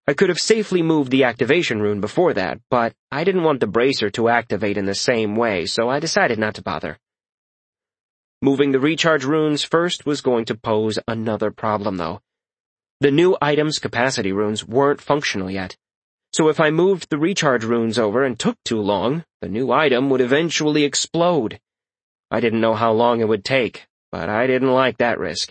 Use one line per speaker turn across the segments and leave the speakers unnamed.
I could have safely moved the activation rune before that, but I didn't want the bracer to activate in the same way, so I decided not to bother. Moving the recharge runes first was going to pose another problem, though. The new item's capacity runes weren't functional yet, so if I moved the recharge runes over and took too long, the new item would eventually explode. I didn't know how long it would take, but I didn't like that risk.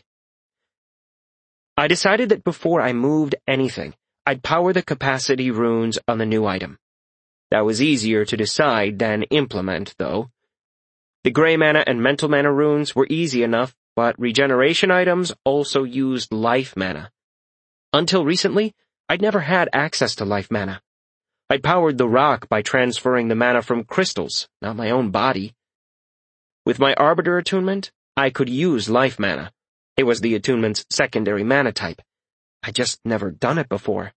I decided that before I moved anything, I'd power the capacity runes on the new item. That was easier to decide than implement, though. The gray mana and mental mana runes were easy enough, but regeneration items also used life mana. Until recently, I'd never had access to life mana. I'd powered the rock by transferring the mana from crystals, not my own body. With my Arbiter attunement, I could use life mana. It was the attunement's secondary mana type. I'd just never done it before.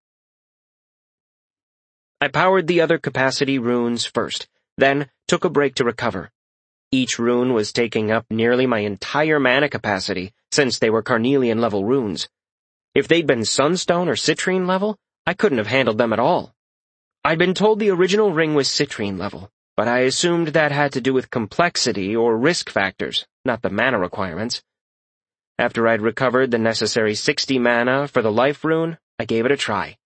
I powered the other capacity runes first, then took a break to recover. Each rune was taking up nearly my entire mana capacity, since they were Carnelian-level runes. If they'd been Sunstone or Citrine level, I couldn't have handled them at all. I'd been told the original ring was Citrine level, but I assumed that had to do with complexity or risk factors, not the mana requirements. After I'd recovered the necessary 60 mana for the life rune, I gave it a try.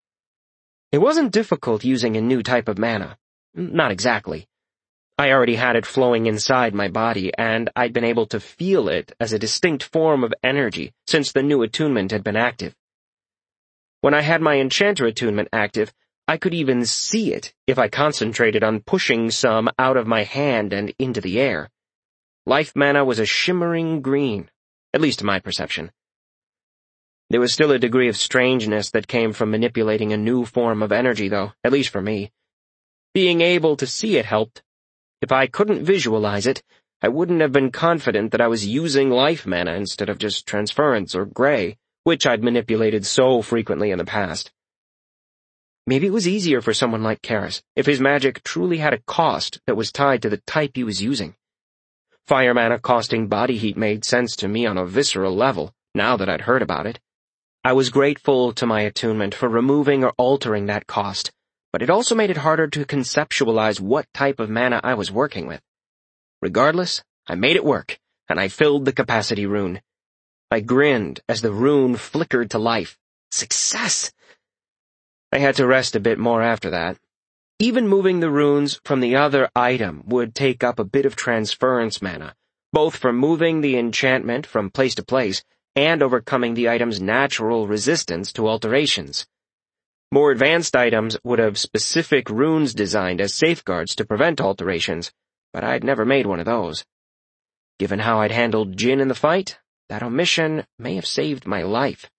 It wasn't difficult using a new type of mana. Not exactly. I already had it flowing inside my body, and I'd been able to feel it as a distinct form of energy since the new attunement had been active. When I had my Enchanter attunement active, I could even see it if I concentrated on pushing some out of my hand and into the air. Life mana was a shimmering green, at least to my perception. There was still a degree of strangeness that came from manipulating a new form of energy, though, at least for me. Being able to see it helped. If I couldn't visualize it, I wouldn't have been confident that I was using life mana instead of just transference or gray, which I'd manipulated so frequently in the past. Maybe it was easier for someone like Karis if his magic truly had a cost that was tied to the type he was using. Fire mana costing body heat made sense to me on a visceral level, now that I'd heard about it. I was grateful to my attunement for removing or altering that cost, but it also made it harder to conceptualize what type of mana I was working with. Regardless, I made it work, and I filled the capacity rune. I grinned as the rune flickered to life. Success! I had to rest a bit more after that. Even moving the runes from the other item would take up a bit of transference mana, both for moving the enchantment from place to place and overcoming the item's natural resistance to alterations. More advanced items would have specific runes designed as safeguards to prevent alterations, but I'd never made one of those. Given how I'd handled Jin in the fight, that omission may have saved my life.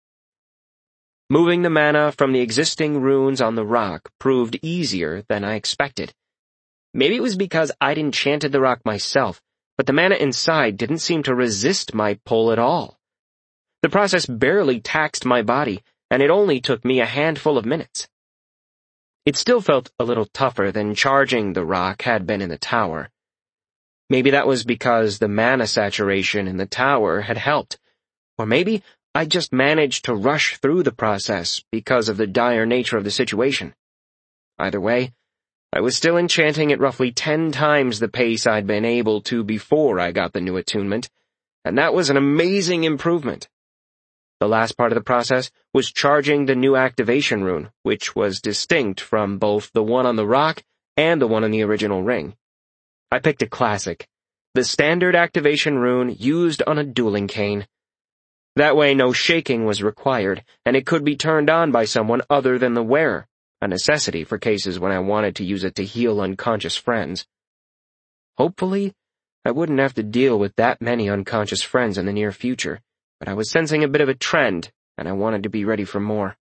Moving the mana from the existing runes on the rock proved easier than I expected. Maybe it was because I'd enchanted the rock myself, but the mana inside didn't seem to resist my pull at all. The process barely taxed my body, and it only took me a handful of minutes. It still felt a little tougher than charging the rock had been in the tower. Maybe that was because the mana saturation in the tower had helped, or maybe I just managed to rush through the process because of the dire nature of the situation. Either way, I was still enchanting at roughly 10 times the pace I'd been able to before I got the new attunement, and that was an amazing improvement. The last part of the process was charging the new activation rune, which was distinct from both the one on the rock and the one on the original ring. I picked a classic, the standard activation rune used on a dueling cane. That way no shaking was required, and it could be turned on by someone other than the wearer, a necessity for cases when I wanted to use it to heal unconscious friends. Hopefully, I wouldn't have to deal with that many unconscious friends in the near future, but I was sensing a bit of a trend, and I wanted to be ready for more.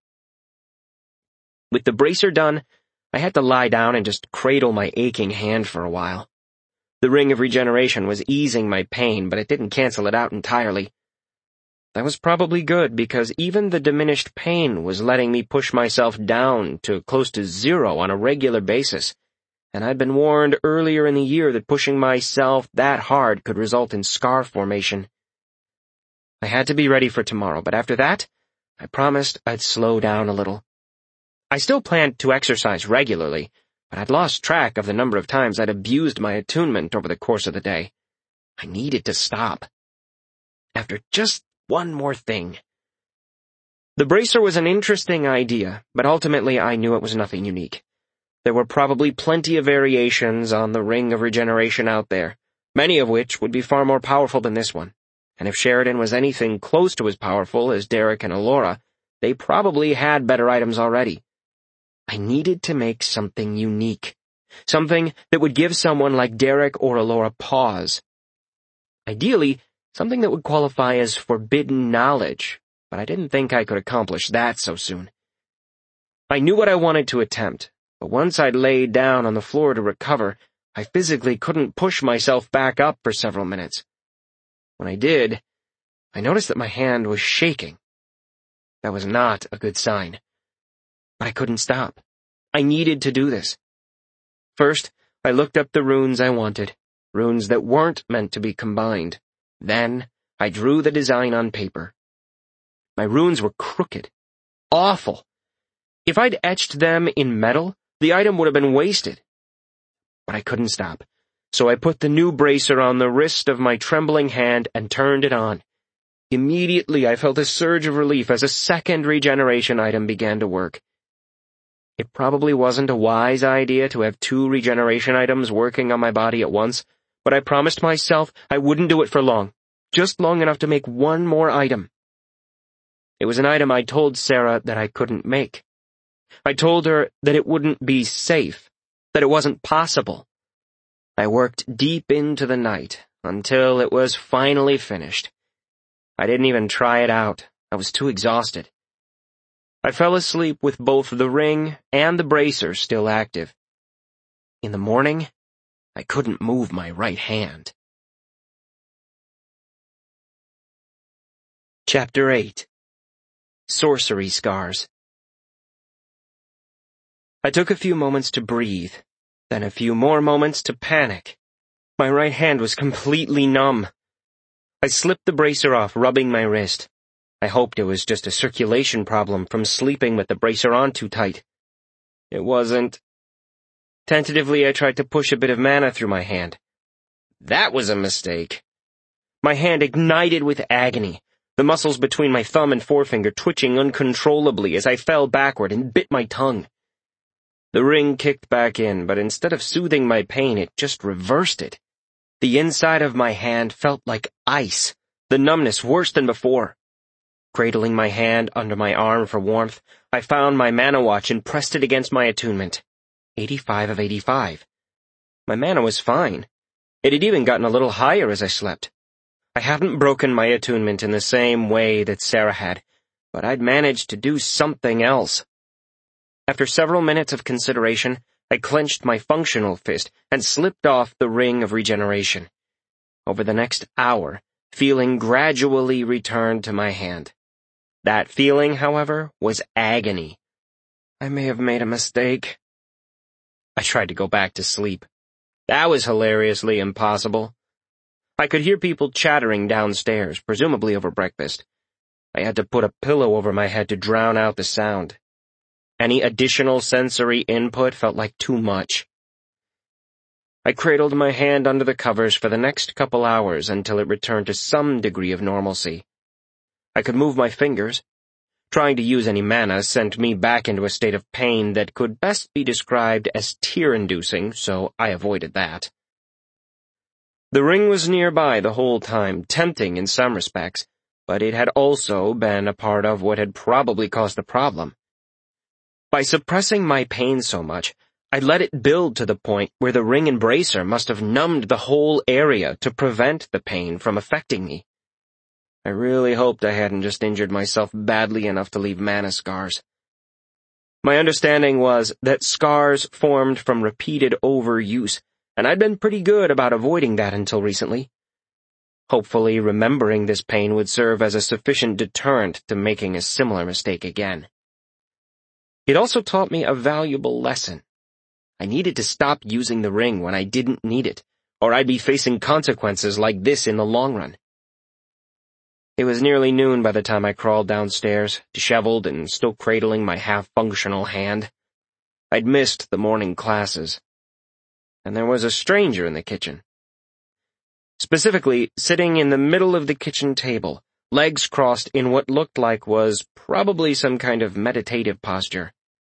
With the bracer done, I had to lie down and just cradle my aching hand for a while. The ring of regeneration was easing my pain, but it didn't cancel it out entirely. That was probably good, because even the diminished pain was letting me push myself down to close to 0 on a regular basis, and I'd been warned earlier in the year that pushing myself that hard could result in scar formation. I had to be ready for tomorrow, but after that, I promised I'd slow down a little. I still planned to exercise regularly, but I'd lost track of the number of times I'd abused my attunement over the course of the day. I needed to stop. After just one more thing. The bracer was an interesting idea, but ultimately I knew it was nothing unique. There were probably plenty of variations on the Ring of Regeneration out there, many of which would be far more powerful than this one. And if Sheridan was anything close to as powerful as Derek and Elora, they probably had better items already. I needed to make something unique. Something that would give someone like Derek or Elora pause. Ideally, something that would qualify as forbidden knowledge, but I didn't think I could accomplish that so soon. I knew what I wanted to attempt, but once I'd laid down on the floor to recover, I physically couldn't push myself back up for several minutes. When I did, I noticed that my hand was shaking. That was not a good sign. But I couldn't stop. I needed to do this. First, I looked up the runes I wanted, runes that weren't meant to be combined. Then, I drew the design on paper. My runes were crooked. Awful. If I'd etched them in metal, the item would have been wasted. But I couldn't stop, so I put the new bracer on the wrist of my trembling hand and turned it on. Immediately, I felt a surge of relief as a second regeneration item began to work. It probably wasn't a wise idea to have 2 regeneration items working on my body at once, but I promised myself I wouldn't do it for long, just long enough to make one more item. It was an item I told Sarah that I couldn't make. I told her that it wouldn't be safe, that it wasn't possible. I worked deep into the night until it was finally finished. I didn't even try it out. I was too exhausted. I fell asleep with both the ring and the bracer still active. In the morning, I couldn't move my right hand. Chapter 8. Sorcery Scars. I took a few moments to breathe, then a few more moments to panic. My right hand was completely numb. I slipped the bracer off, rubbing my wrist. I hoped it was just a circulation problem from sleeping with the bracer on too tight. It wasn't. Tentatively, I tried to push a bit of mana through my hand. That was a mistake. My hand ignited with agony, the muscles between my thumb and forefinger twitching uncontrollably as I fell backward and bit my tongue. The ring kicked back in, but instead of soothing my pain, it just reversed it. The inside of my hand felt like ice, the numbness worse than before. Cradling my hand under my arm for warmth, I found my mana watch and pressed it against my attunement. 85 of 85. My mana was fine. It had even gotten a little higher as I slept. I hadn't broken my attunement in the same way that Sarah had, but I'd managed to do something else. After several minutes of consideration, I clenched my functional fist and slipped off the Ring of Regeneration. Over the next hour, feeling gradually returned to my hand. That feeling, however, was agony. I may have made a mistake. I tried to go back to sleep. That was hilariously impossible. I could hear people chattering downstairs, presumably over breakfast. I had to put a pillow over my head to drown out the sound. Any additional sensory input felt like too much. I cradled my hand under the covers for the next couple hours until it returned to some degree of normalcy. I could move my fingers. Trying to use any mana sent me back into a state of pain that could best be described as tear-inducing, so I avoided that. The ring was nearby the whole time, tempting in some respects, but it had also been a part of what had probably caused the problem. By suppressing my pain so much, I let it build to the point where the ring and bracer must have numbed the whole area to prevent the pain from affecting me. I really hoped I hadn't just injured myself badly enough to leave mana scars. My understanding was that scars formed from repeated overuse, and I'd been pretty good about avoiding that until recently. Hopefully, remembering this pain would serve as a sufficient deterrent to making a similar mistake again. It also taught me a valuable lesson. I needed to stop using the ring when I didn't need it, or I'd be facing consequences like this in the long run. It was nearly noon by the time I crawled downstairs, disheveled and still cradling my half-functional hand. I'd missed the morning classes. And there was a stranger in the kitchen. Specifically, sitting in the middle of the kitchen table, legs crossed in what looked like was probably some kind of meditative posture.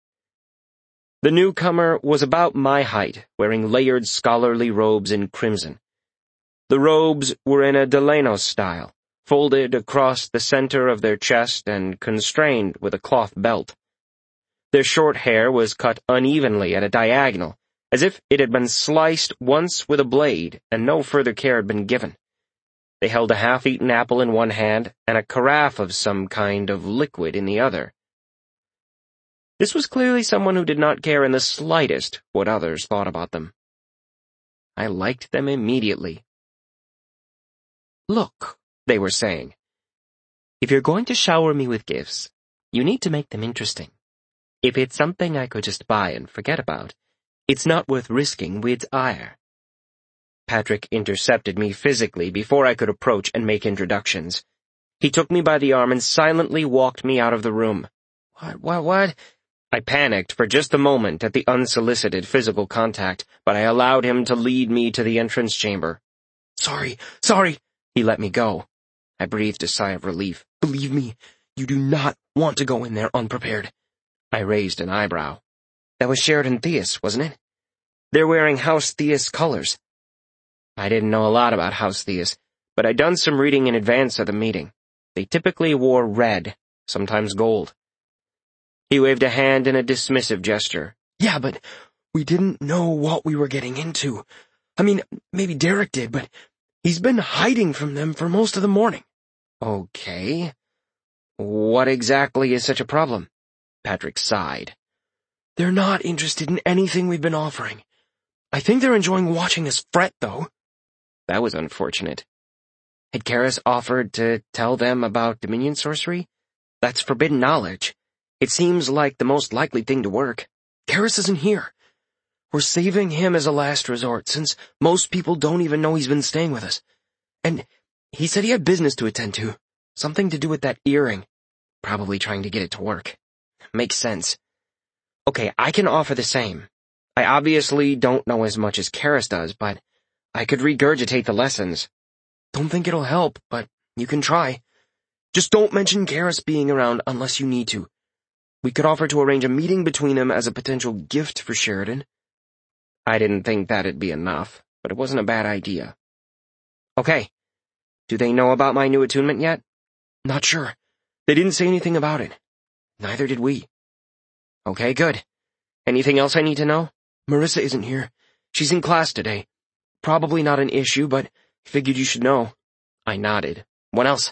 The newcomer was about my height, wearing layered scholarly robes in crimson. The robes were in a Delano style, folded across the center of their chest and constrained with a cloth belt. Their short hair was cut unevenly at a diagonal, as if it had been sliced once with a blade and no further care had been given. They held a half-eaten apple in one hand and a carafe of some kind of liquid in the other. This was clearly someone who did not care in the slightest what others thought about them. I liked them immediately. "Look," they were saying, "if you're going to shower me with gifts, you need to make them interesting. If it's something I could just buy and forget about, it's not worth risking Wid's ire." Patrick intercepted me physically before I could approach and make introductions. He took me by the arm and silently walked me out of the room. What? I panicked for just a moment at the unsolicited physical contact, but I allowed him to lead me to the entrance chamber. Sorry. He let me go. I breathed a sigh of relief. "Believe me, you do not want to go in there unprepared." I raised an eyebrow. "That was Sheridan Theus, wasn't it? They're wearing House Theus colors." I didn't know a lot about House Theus, but I'd done some reading in advance of the meeting. They typically wore red, sometimes gold. He waved a hand in a dismissive gesture. "Yeah, but we didn't know what we were getting into. I mean, maybe Derek did, but he's been hiding from them for most of the morning." "Okay. What exactly is such a problem?" Patrick sighed. "They're not interested in anything we've been offering. I think they're enjoying watching us fret, though." That was unfortunate. Had Karis offered to tell them about Dominion sorcery? That's forbidden knowledge. It seems like the most likely thing to work. Karis isn't here. We're saving him as a last resort, since most people don't even know he's been staying with us. And he said he had business to attend to. Something to do with that earring. Probably trying to get it to work. Makes sense. Okay, I can offer the same. I obviously don't know as much as Karis does, but I could regurgitate the lessons. Don't think it'll help, but you can try. Just don't mention Karis being around unless you need to. We could offer to arrange a meeting between them as a potential gift for Sheridan. I didn't think that'd be enough, but it wasn't a bad idea. Okay. Do they know about my new attunement yet? Not sure. They didn't say anything about it. Neither did we. Okay, good. Anything else I need to know? Marissa isn't here. She's in class today. Probably not an issue, but figured you should know. I nodded. What else?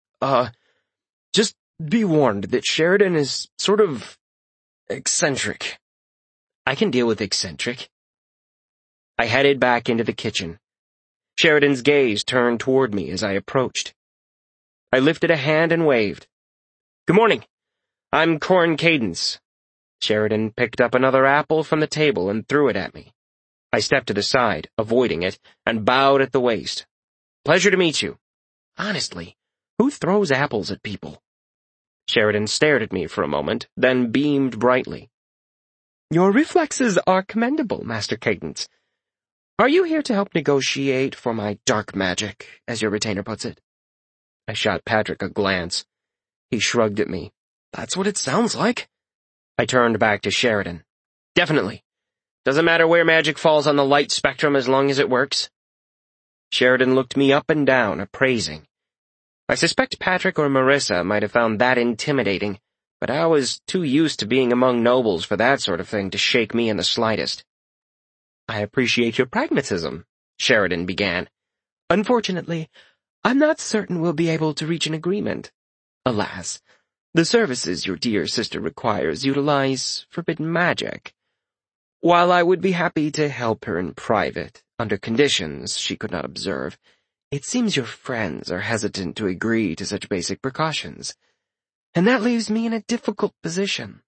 Just be warned that Sheridan is sort of eccentric. I can deal with eccentric. I headed back into the kitchen. Sheridan's gaze turned toward me as I approached. I lifted a hand and waved. "Good morning. I'm Corn Cadence." Sheridan picked up another apple from the table and threw it at me. I stepped to the side, avoiding it, and bowed at the waist. "Pleasure to meet you." Honestly, who throws apples at people? Sheridan stared at me for a moment, then beamed brightly. "Your reflexes are commendable, Master Cadence. Are you here to help negotiate for my dark magic, as your retainer puts it?" I shot Patrick a glance. He shrugged at me. "That's what it sounds like." I turned back to Sheridan. "Definitely. Doesn't matter where magic falls on the light spectrum as long as it works." Sheridan looked me up and down, appraising. I suspect Patrick or Marissa might have found that intimidating, but I was too used to being among nobles for that sort of thing to shake me in the slightest. "I appreciate your pragmatism," Sheridan began. "Unfortunately, I'm not certain we'll be able to reach an agreement. Alas, the services your dear sister requires utilize forbidden magic. While I would be happy to help her in private, under conditions she could not observe, it seems your friends are hesitant to agree to such basic precautions, and that leaves me in a difficult position."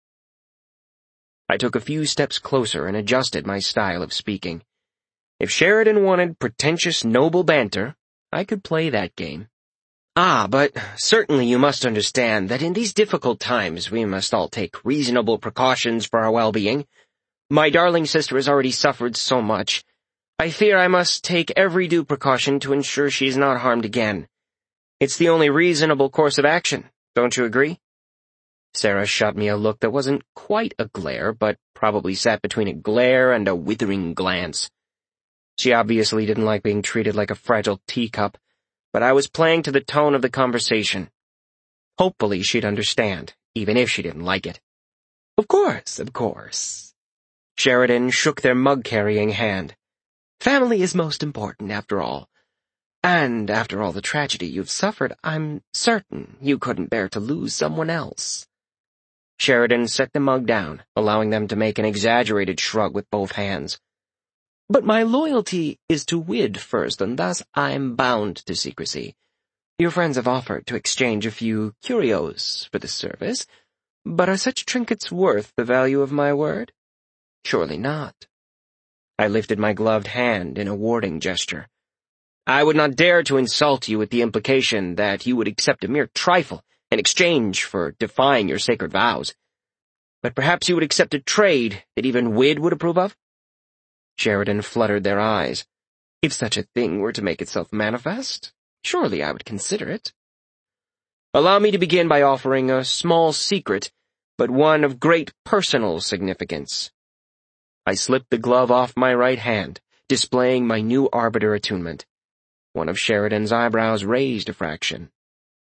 I took a few steps closer and adjusted my style of speaking. If Sheridan wanted pretentious noble banter, I could play that game. But certainly you must understand that in these difficult times we must all take reasonable precautions for our well-being. My darling sister has already suffered so much. I fear I must take every due precaution to ensure she is not harmed again. It's the only reasonable course of action, don't you agree? Sarah shot me a look that wasn't quite a glare, but probably sat between a glare and a withering glance. She obviously didn't like being treated like a fragile teacup, but I was playing to the tone of the conversation. Hopefully she'd understand, even if she didn't like it. Of course. Sheridan shook their mug-carrying hand. Family is most important, after all. And after all the tragedy you've suffered, I'm certain you couldn't bear to lose someone else. Sheridan set the mug down, allowing them to make an exaggerated shrug with both hands. But my loyalty is to Wyd first, and thus I'm bound to secrecy. Your friends have offered to exchange a few curios for the service, but are such trinkets worth the value of my word? Surely not. I lifted my gloved hand in a warding gesture. I would not dare to insult you with the implication that you would accept a mere trifle in exchange for defying your sacred vows. But perhaps you would accept a trade that even Wyd would approve of? Sheridan fluttered their eyes. If such a thing were to make itself manifest, surely I would consider it. Allow me to begin by offering a small secret, but one of great personal significance. I slipped the glove off my right hand, displaying my new arbiter attunement. One of Sheridan's eyebrows raised a fraction.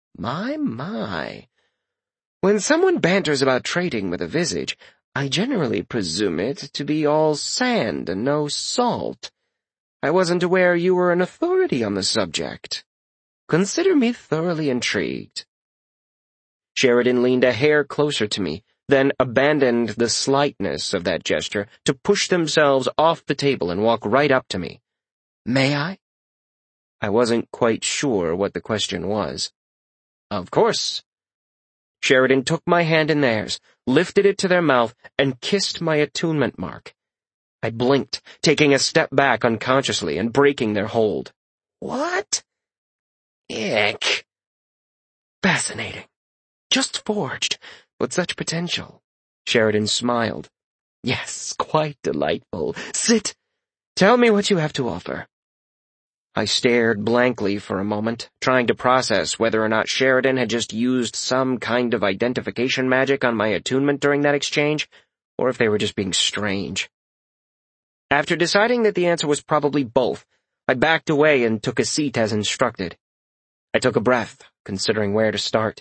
My. When someone banters about trading with a visage, I generally presume it to be all sand and no salt. I wasn't aware you were an authority on the subject. Consider me thoroughly intrigued. Sheridan leaned a hair closer to me, then abandoned the slightness of that gesture to push themselves off the table and walk right up to me. May I? I wasn't quite sure what the question was. Of course. Sheridan took my hand in theirs, lifted it to their mouth, and kissed my attunement mark. I blinked, taking a step back unconsciously and breaking their hold. What? Ick. Fascinating. Just forged, with such potential. Sheridan smiled. Yes, quite delightful. Sit. Tell me what you have to offer. I stared blankly for a moment, trying to process whether or not Sheridan had just used some kind of identification magic on my attunement during that exchange, or if they were just being strange. After deciding that the answer was probably both, I backed away and took a seat as instructed. I took a breath, considering where to start.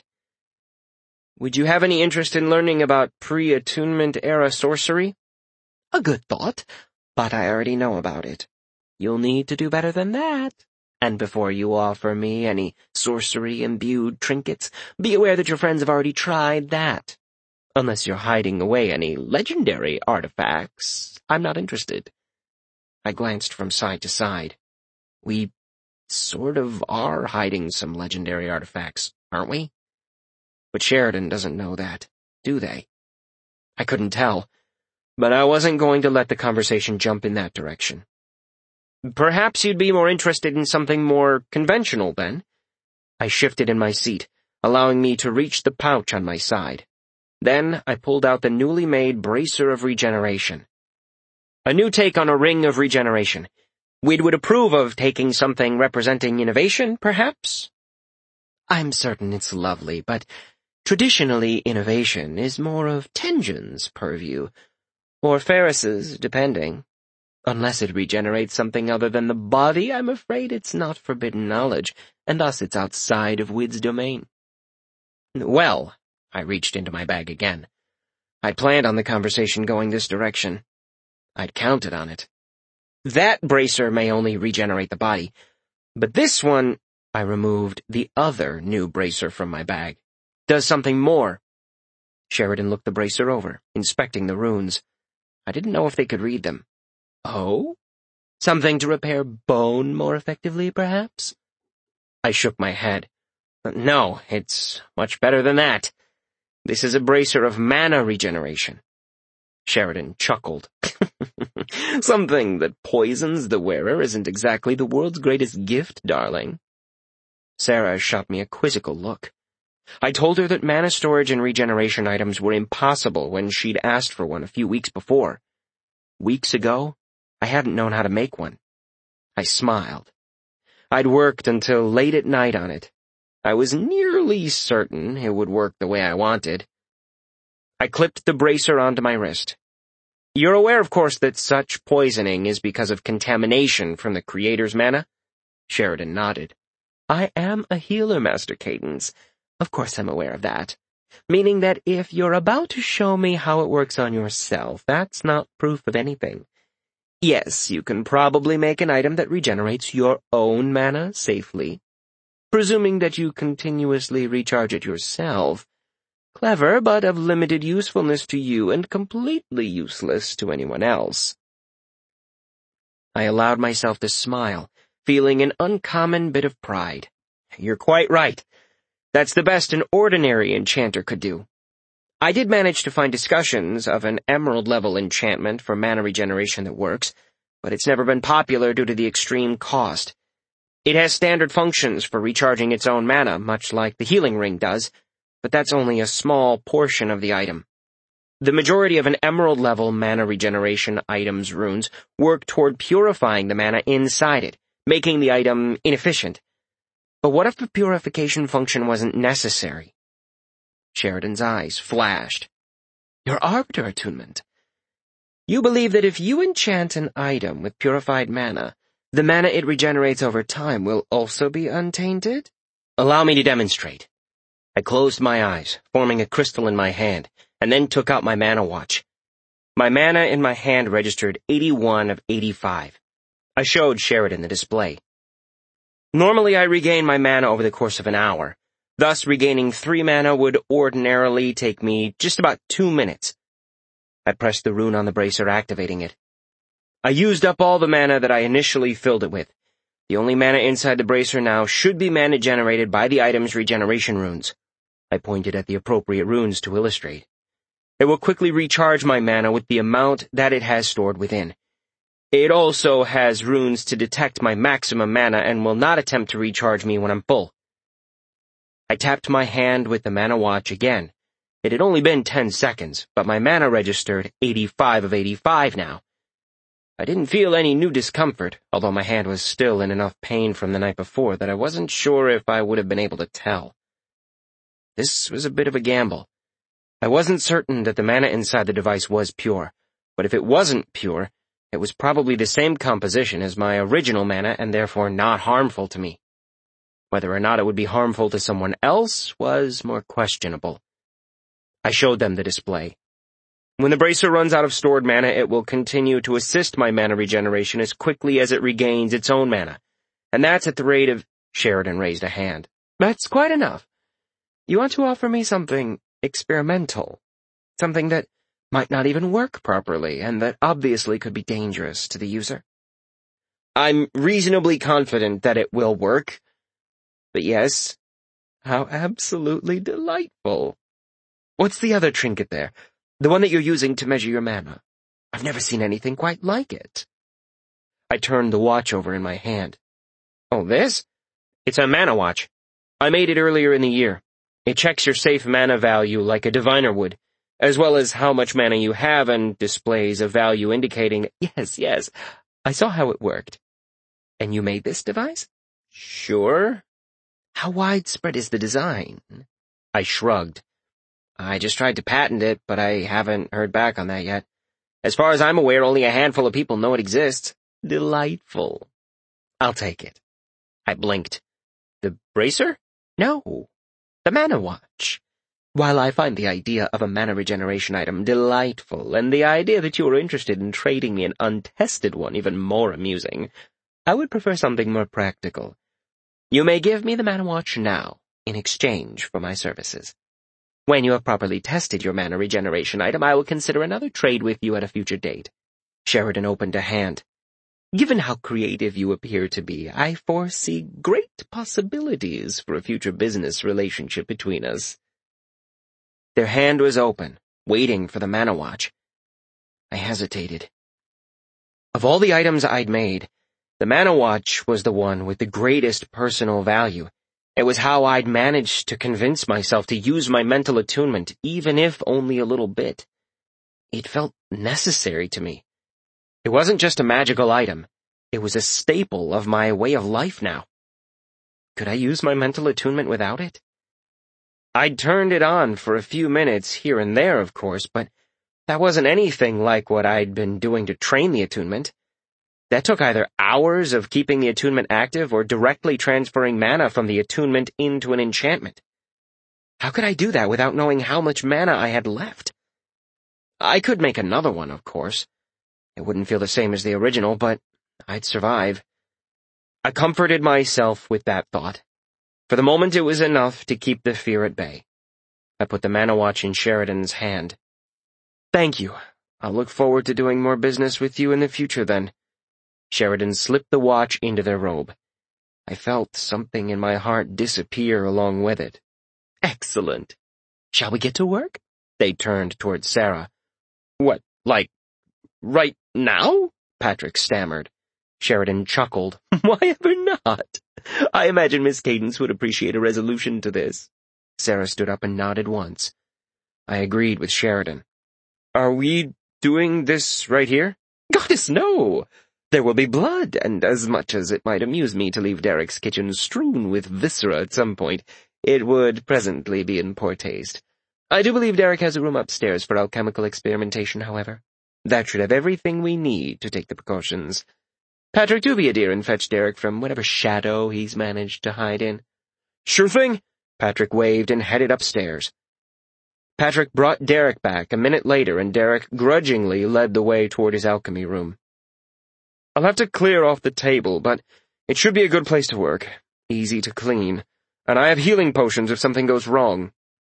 Would you have any interest in learning about pre-attunement era sorcery? A good thought, but I already know about it. You'll need to do better than that. And before you offer me any sorcery-imbued trinkets, be aware that your friends have already tried that. Unless you're hiding away any legendary artifacts, I'm not interested. I glanced from side to side. We sort of are hiding some legendary artifacts, aren't we? But Sheridan doesn't know that, do they? I couldn't tell, but I wasn't going to let the conversation jump in that direction. Perhaps you'd be more interested in something more conventional, then? I shifted in my seat, allowing me to reach the pouch on my side. Then I pulled out the newly made Bracer of Regeneration. A new take on a Ring of Regeneration. Wyd would approve of taking something representing innovation, perhaps? I'm certain it's lovely, but traditionally innovation is more of Tenjin's purview, or Ferris's, depending. Unless it regenerates something other than the body, I'm afraid it's not forbidden knowledge, and thus it's outside of Wyd's domain. Well, I reached into my bag again. I'd planned on the conversation going this direction. I'd counted on it. That bracer may only regenerate the body, but this one, I removed the other new bracer from my bag, does something more. Sheridan looked the bracer over, inspecting the runes. I didn't know if they could read them. Oh? Something to repair bone more effectively, perhaps? I shook my head. No, it's much better than that. This is a bracer of mana regeneration. Sheridan chuckled. Something that poisons the wearer isn't exactly the world's greatest gift, darling. Sarah shot me a quizzical look. I told her that mana storage and regeneration items were impossible when she'd asked for one a few weeks before. Weeks ago, I hadn't known how to make one. I smiled. I'd worked until late at night on it. I was nearly certain it would work the way I wanted. I clipped the bracer onto my wrist. You're aware, of course, that such poisoning is because of contamination from the Creator's mana? Sheridan nodded. I am a healer, Master Cadence. Of course I'm aware of that. Meaning that if you're about to show me how it works on yourself, that's not proof of anything. Yes, you can probably make an item that regenerates your own mana safely. Presuming that you continuously recharge it yourself. Clever, but of limited usefulness to you and completely useless to anyone else. I allowed myself to smile, feeling an uncommon bit of pride. You're quite right. That's the best an ordinary enchanter could do. I did manage to find discussions of an emerald-level enchantment for mana regeneration that works, but it's never been popular due to the extreme cost. It has standard functions for recharging its own mana, much like the healing ring does, but that's only a small portion of the item. The majority of an emerald-level mana regeneration item's runes work toward purifying the mana inside it, making the item inefficient. But what if the purification function wasn't necessary? Sheridan's eyes flashed. Your Arbiter attunement. You believe that if you enchant an item with purified mana, the mana it regenerates over time will also be untainted? Allow me to demonstrate. I closed my eyes, forming a crystal in my hand, and then took out my mana watch. My mana in my hand registered 81 of 85. I showed Sheridan the display. Normally I regain my mana over the course of an hour. Thus, regaining 3 mana would ordinarily take me just about 2 minutes. I pressed the rune on the bracer, activating it. I used up all the mana that I initially filled it with. The only mana inside the bracer now should be mana generated by the item's regeneration runes. I pointed at the appropriate runes to illustrate. It will quickly recharge my mana with the amount that it has stored within. It also has runes to detect my maximum mana and will not attempt to recharge me when I'm full. I tapped my hand with the mana watch again. It had only been 10 seconds, but my mana registered 85 of 85 now. I didn't feel any new discomfort, although my hand was still in enough pain from the night before that I wasn't sure if I would have been able to tell. This was a bit of a gamble. I wasn't certain that the mana inside the device was pure, but if it wasn't pure, it was probably the same composition as my original mana and therefore not harmful to me. Whether or not it would be harmful to someone else was more questionable. I showed them the display. When the bracer runs out of stored mana, it will continue to assist my mana regeneration as quickly as it regains its own mana. And that's at the rate of... Sheridan raised a hand. That's quite enough. You want to offer me something experimental? Something that might not even work properly, and that obviously could be dangerous to the user? I'm reasonably confident that it will work. But yes, how absolutely delightful. What's the other trinket there? The one that you're using to measure your mana? I've never seen anything quite like it. I turned the watch over in my hand. Oh, this? It's a mana watch. I made it earlier in the year. It checks your safe mana value like a diviner would, as well as how much mana you have and displays a value indicating, yes, I saw how it worked. And you made this device? Sure. How widespread is the design? I shrugged. I just tried to patent it, but I haven't heard back on that yet. As far as I'm aware, only a handful of people know it exists. Delightful. I'll take it. I blinked. The bracer? No. The mana watch. While I find the idea of a mana regeneration item delightful, and the idea that you are interested in trading me an untested one even more amusing, I would prefer something more practical. You may give me the mana watch now, in exchange for my services. When you have properly tested your mana regeneration item, I will consider another trade with you at a future date. Sheridan opened a hand. Given how creative you appear to be, I foresee great possibilities for a future business relationship between us. Their hand was open, waiting for the mana watch. I hesitated. Of all the items I'd made, the mana watch was the one with the greatest personal value, It was how I'd managed to convince myself to use my mental attunement, even if only a little bit. It felt necessary to me. It wasn't just a magical item. It was a staple of my way of life now. Could I use my mental attunement without it? I'd turned it on for a few minutes here and there, of course, but that wasn't anything like what I'd been doing to train the attunement. That took either hours of keeping the attunement active or directly transferring mana from the attunement into an enchantment. How could I do that without knowing how much mana I had left? I could make another one, of course. It wouldn't feel the same as the original, but I'd survive. I comforted myself with that thought. For the moment, it was enough to keep the fear at bay. I put the mana watch in Sheridan's hand. Thank you. I'll look forward to doing more business with you in the future, then. Sheridan slipped the watch into their robe. I felt something in my heart disappear along with it. Excellent. Shall we get to work? They turned toward Sarah. What, like, right now? Patrick stammered. Sheridan chuckled. Why ever not? I imagine Miss Cadence would appreciate a resolution to this. Sarah stood up and nodded once. I agreed with Sheridan. Are we doing this right here? Goddess, no! There will be blood, and as much as it might amuse me to leave Derek's kitchen strewn with viscera at some point, it would presently be in poor taste. I do believe Derek has a room upstairs for alchemical experimentation, however. That should have everything we need to take the precautions. Patrick, do be a dear and fetch Derek from whatever shadow he's managed to hide in. Sure thing! Patrick waved and headed upstairs. Patrick brought Derek back a minute later, and Derek grudgingly led the way toward his alchemy room. I'll have to clear off the table, but it should be a good place to work. Easy to clean. And I have healing potions if something goes wrong.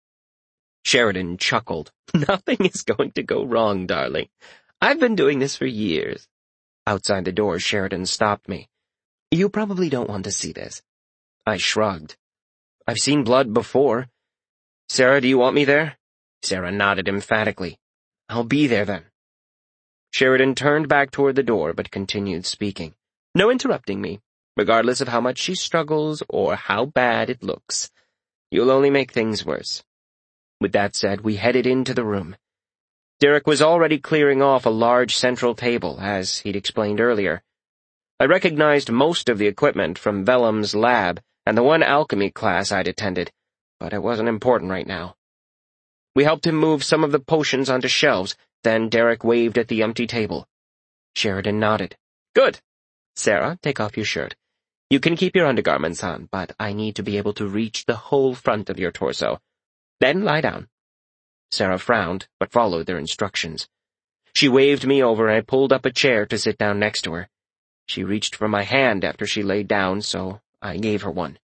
Sheridan chuckled. Nothing is going to go wrong, darling. I've been doing this for years. Outside the door, Sheridan stopped me. You probably don't want to see this. I shrugged. I've seen blood before. Sarah, do you want me there? Sarah nodded emphatically. I'll be there then. Sheridan turned back toward the door, but continued speaking. No interrupting me, regardless of how much she struggles or how bad it looks. You'll only make things worse. With that said, we headed into the room. Derek was already clearing off a large central table, as he'd explained earlier. I recognized most of the equipment from Vellum's lab and the one alchemy class I'd attended, but it wasn't important right now. We helped him move some of the potions onto shelves, then Derek waved at the empty table. Sheridan nodded. Good. Sarah, take off your shirt. You can keep your undergarments on, but I need to be able to reach the whole front of your torso. Then lie down. Sarah frowned, but followed their instructions. She waved me over, and I pulled up a chair to sit down next to her. She reached for my hand after she laid down, so I gave her one.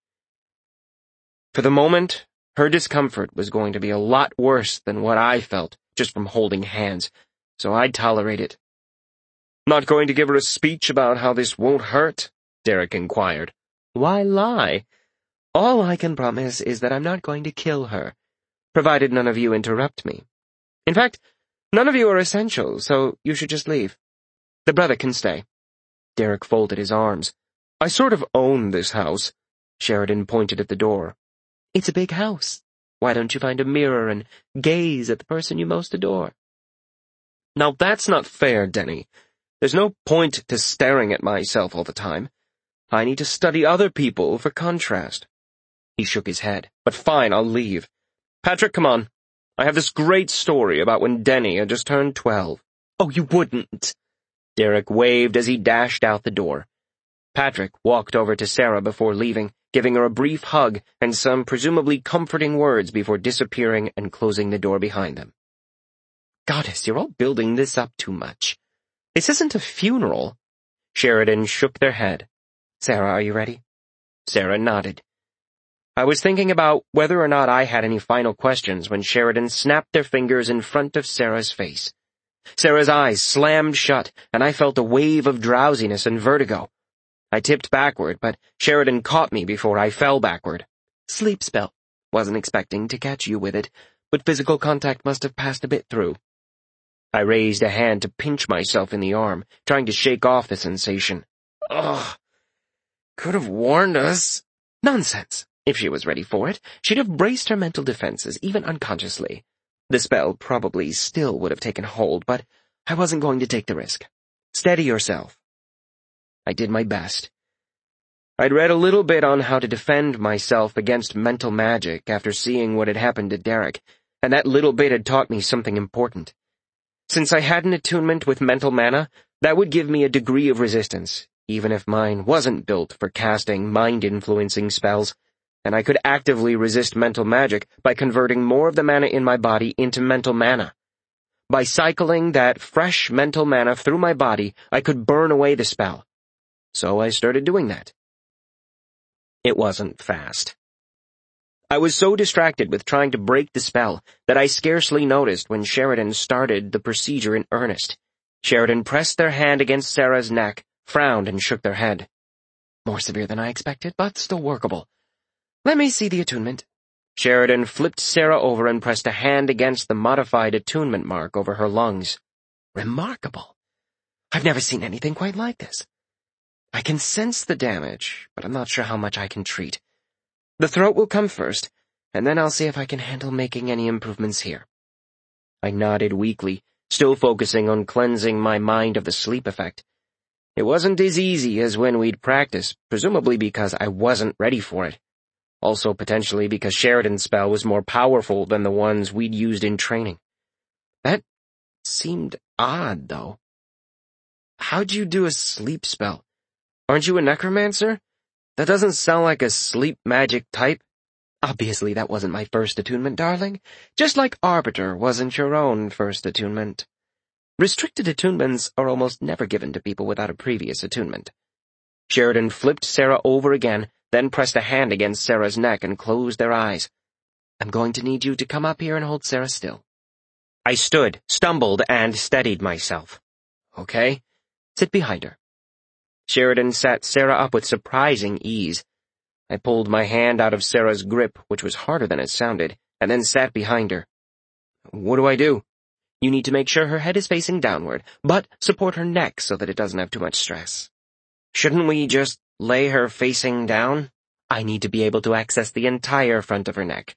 For the moment, her discomfort was going to be a lot worse than what I felt just from holding hands, so I'd tolerate it. Not going to give her a speech about how this won't hurt? Derek inquired. Why lie? All I can promise is that I'm not going to kill her, provided none of you interrupt me. In fact, none of you are essential, so you should just leave. The brother can stay. Derek folded his arms. I sort of own this house. Sheridan pointed at the door. It's a big house. Why don't you find a mirror and gaze at the person you most adore? Now that's not fair, Denny. There's no point to staring at myself all the time. I need to study other people for contrast. He shook his head. But fine, I'll leave. Patrick, come on. I have this great story about when Denny had just turned 12. Oh, you wouldn't. Derek waved as he dashed out the door. Patrick walked over to Sarah before leaving, giving her a brief hug and some presumably comforting words before disappearing and closing the door behind them. Goddess, you're all building this up too much. This isn't a funeral. Sheridan shook their head. Sarah, are you ready? Sarah nodded. I was thinking about whether or not I had any final questions when Sheridan snapped their fingers in front of Sarah's face. Sarah's eyes slammed shut, and I felt a wave of drowsiness and vertigo. I tipped backward, but Sheridan caught me before I fell backward. Sleep spell. Wasn't expecting to catch you with it, but physical contact must have passed a bit through. I raised a hand to pinch myself in the arm, trying to shake off the sensation. Ugh. Could have warned us. Nonsense. If she was ready for it, she'd have braced her mental defenses, even unconsciously. The spell probably still would have taken hold, but I wasn't going to take the risk. Steady yourself. I did my best. I'd read a little bit on how to defend myself against mental magic after seeing what had happened to Derek, and that little bit had taught me something important. Since I had an attunement with mental mana, that would give me a degree of resistance, even if mine wasn't built for casting mind-influencing spells, and I could actively resist mental magic by converting more of the mana in my body into mental mana. By cycling that fresh mental mana through my body, I could burn away the spell. So I started doing that. It wasn't fast. I was so distracted with trying to break the spell that I scarcely noticed when Sheridan started the procedure in earnest. Sheridan pressed their hand against Sarah's neck, frowned, and shook their head. More severe than I expected, but still workable. Let me see the attunement. Sheridan flipped Sarah over and pressed a hand against the modified attunement mark over her lungs. Remarkable. I've never seen anything quite like this. I can sense the damage, but I'm not sure how much I can treat. The throat will come first, and then I'll see if I can handle making any improvements here. I nodded weakly, still focusing on cleansing my mind of the sleep effect. It wasn't as easy as when we'd practiced, presumably because I wasn't ready for it. Also potentially because Sheridan's spell was more powerful than the ones we'd used in training. That seemed odd, though. How'd you do a sleep spell? Aren't you a necromancer? That doesn't sound like a sleep magic type. Obviously that wasn't my first attunement, darling. Just like Arbiter wasn't your own first attunement. Restricted attunements are almost never given to people without a previous attunement. Sheridan flipped Sarah over again, then pressed a hand against Sarah's neck and closed their eyes. I'm going to need you to come up here and hold Sarah still. I stood, stumbled, and steadied myself. Okay. Sit behind her. Sheridan sat Sarah up with surprising ease. I pulled my hand out of Sarah's grip, which was harder than it sounded, and then sat behind her. What do I do? You need to make sure her head is facing downward, but support her neck so that it doesn't have too much stress. Shouldn't we just lay her facing down? I need to be able to access the entire front of her neck.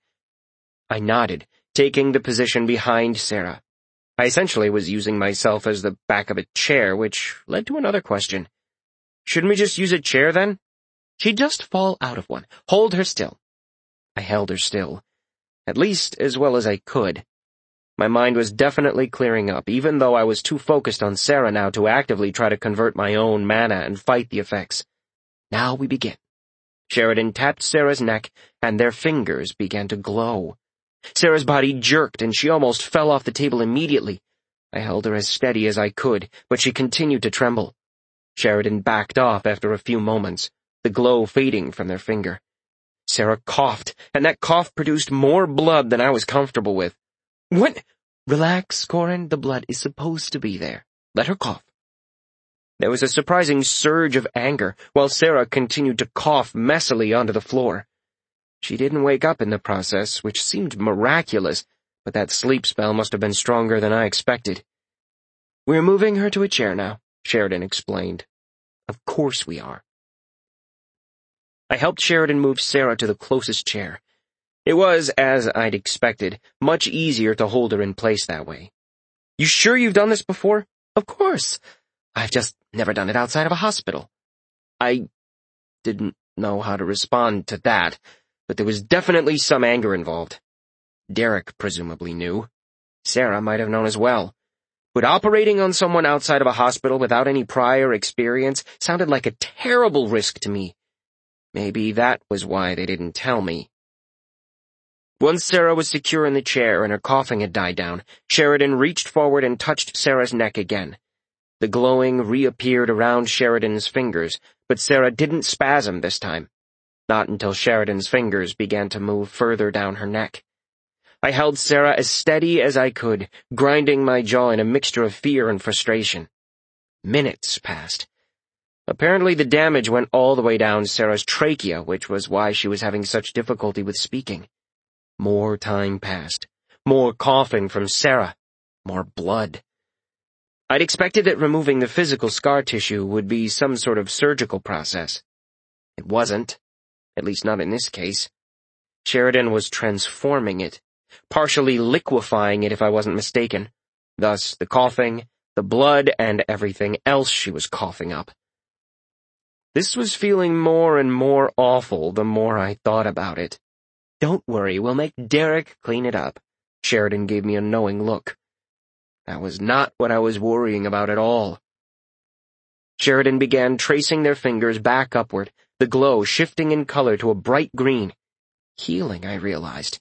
I nodded, taking the position behind Sarah. I essentially was using myself as the back of a chair, which led to another question. Shouldn't we just use a chair then? She'd just fall out of one. Hold her still. I held her still, at least as well as I could. My mind was definitely clearing up, even though I was too focused on Sarah now to actively try to convert my own mana and fight the effects. Now we begin. Sheridan tapped Sarah's neck, and their fingers began to glow. Sarah's body jerked, and she almost fell off the table immediately. I held her as steady as I could, but she continued to tremble. Sheridan backed off after a few moments, the glow fading from their finger. Sarah coughed, and that cough produced more blood than I was comfortable with. What? Relax, Corin. The blood is supposed to be there. Let her cough. There was a surprising surge of anger, while Sarah continued to cough messily onto the floor. She didn't wake up in the process, which seemed miraculous, but that sleep spell must have been stronger than I expected. We're moving her to a chair now, Sheridan explained. Of course we are. I helped Sheridan move Sarah to the closest chair. It was, as I'd expected, much easier to hold her in place that way. You sure you've done this before? Of course. I've just never done it outside of a hospital. I didn't know how to respond to that, but there was definitely some anger involved. Derek presumably knew. Sarah might have known as well. But operating on someone outside of a hospital without any prior experience sounded like a terrible risk to me. Maybe that was why they didn't tell me. Once Sarah was secure in the chair and her coughing had died down, Sheridan reached forward and touched Sarah's neck again. The glowing reappeared around Sheridan's fingers, but Sarah didn't spasm this time. Not until Sheridan's fingers began to move further down her neck. I held Sarah as steady as I could, grinding my jaw in a mixture of fear and frustration. Minutes passed. Apparently the damage went all the way down Sarah's trachea, which was why she was having such difficulty with speaking. More time passed. More coughing from Sarah. More blood. I'd expected that removing the physical scar tissue would be some sort of surgical process. It wasn't. At least not in this case. Sheridan was transforming it, partially liquefying it if I wasn't mistaken. Thus, the coughing, the blood, and everything else she was coughing up. This was feeling more and more awful the more I thought about it. "Don't worry, we'll make Derek clean it up." Sheridan gave me a knowing look. That was not what I was worrying about at all. Sheridan began tracing their fingers back upward, the glow shifting in color to a bright green. Healing, I realized.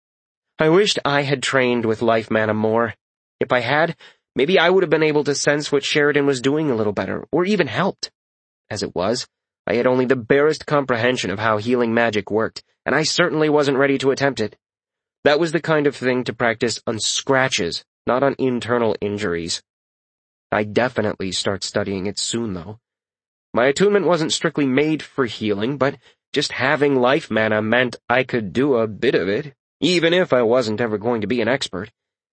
I wished I had trained with Life Mana more. If I had, maybe I would have been able to sense what Sheridan was doing a little better, or even helped. As it was, I had only the barest comprehension of how healing magic worked, and I certainly wasn't ready to attempt it. That was the kind of thing to practice on scratches, not on internal injuries. I'd definitely start studying it soon, though. My attunement wasn't strictly made for healing, but just having life mana meant I could do a bit of it, even if I wasn't ever going to be an expert.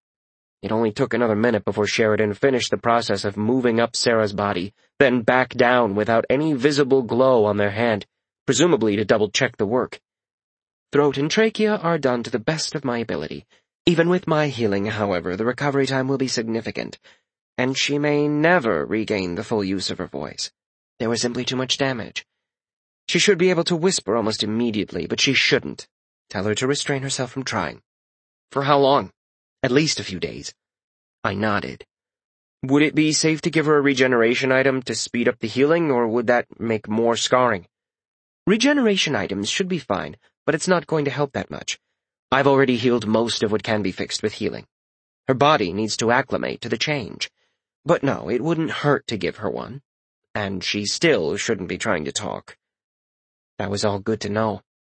It only took another minute before Sheridan finished the process of moving up Sarah's body, then back down without any visible glow on their hand, presumably to double-check the work. "Throat and trachea are done to the best of my ability. Even with my healing, however, the recovery time will be significant, and she may never regain the full use of her voice. There was simply too much damage. She should be able to whisper almost immediately, but she shouldn't. Tell her to restrain herself from trying." "For how long?" "At least a few days." I nodded. "Would it be safe to give her a regeneration item to speed up the healing, or would that make more scarring?" "Regeneration items should be fine, but it's not going to help that much. I've already healed most of what can be fixed with healing. Her body needs to acclimate to the change. But no, it wouldn't hurt to give her one. And she still shouldn't be trying to talk." That was all good to know.